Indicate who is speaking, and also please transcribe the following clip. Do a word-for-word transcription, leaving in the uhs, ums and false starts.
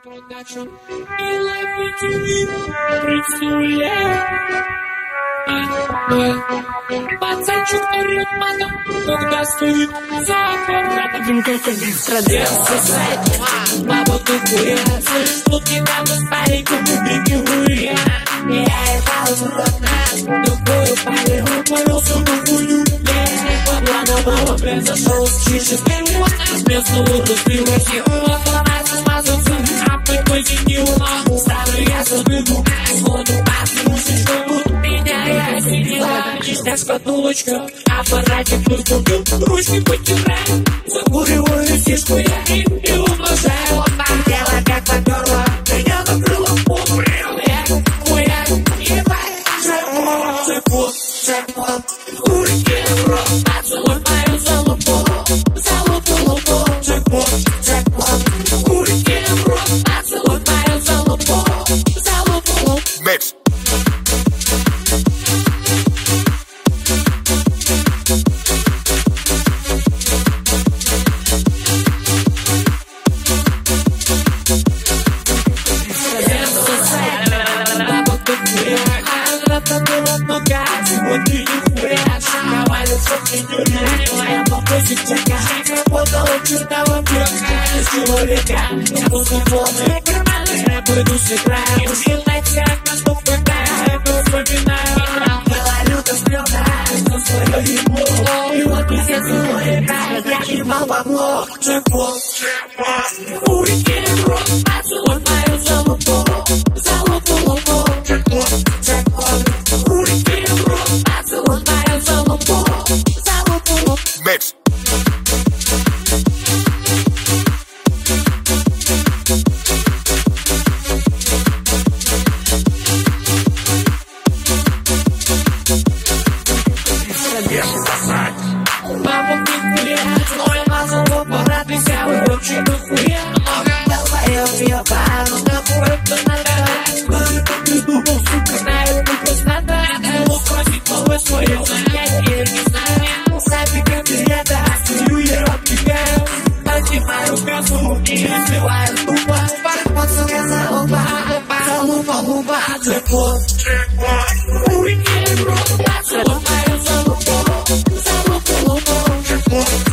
Speaker 1: Production и Live ти ви представляет пацанчик орёт матом, когда стоит за аппаратом. Продается сайт, баба тупая, тут недавно с париком убегивая. Я ебал в рот на тупую пару, повелся на хуйню. Плановало произошел с чистым с местного разбивать. Ломается, смазался, а такой зенил. Старый я забегу, сходу послушай, что тут меня я сидела. Чистая шкатулочка, аппаратик тут купил, ручки потираю. Закуриваю фишку я и умножаю. Дело как поперла, меня накрыло попрел. Я хуя, ебать, джекпот, джекпот, джекпот. Курки в рот, поцелуй мою залупу, залупу, лупу. Джекпот, джекпот. Курки в рот, поцелуй мою залупу, залупу, лупу.
Speaker 2: Mix.
Speaker 1: Я после полной карманы, я пойду сыграю. Ужинайте, на что хватает, но вспоминаю. Белорюта сплёвает, но свое ебло. И вот пиздец его играет, я ебал бабло. Джекпот, джекпот. Курики в рот, поцелуй мою залупу, залупу, лупу. Джекпот, джекпот. Курики в рот, поцелуй мою залупу, залупу, лупу.
Speaker 2: Mix.
Speaker 1: Мама не гулять, но я мазал в аппарат, вися вы вообще нахуя. Долбоёб я пару, нахуй это надо. Ты думал, сука, знаю, ты просто надо. Лукросить новое свое, я не знаю. Сами как это, стою я отбегаю. Поднимаю газу и разбиваю тупо. Поцелуй залупа, залупа, лупа. Джекпот, джекпот. Курики в рот, поцелуй мою залупу, залупу, лупу. Джекпот.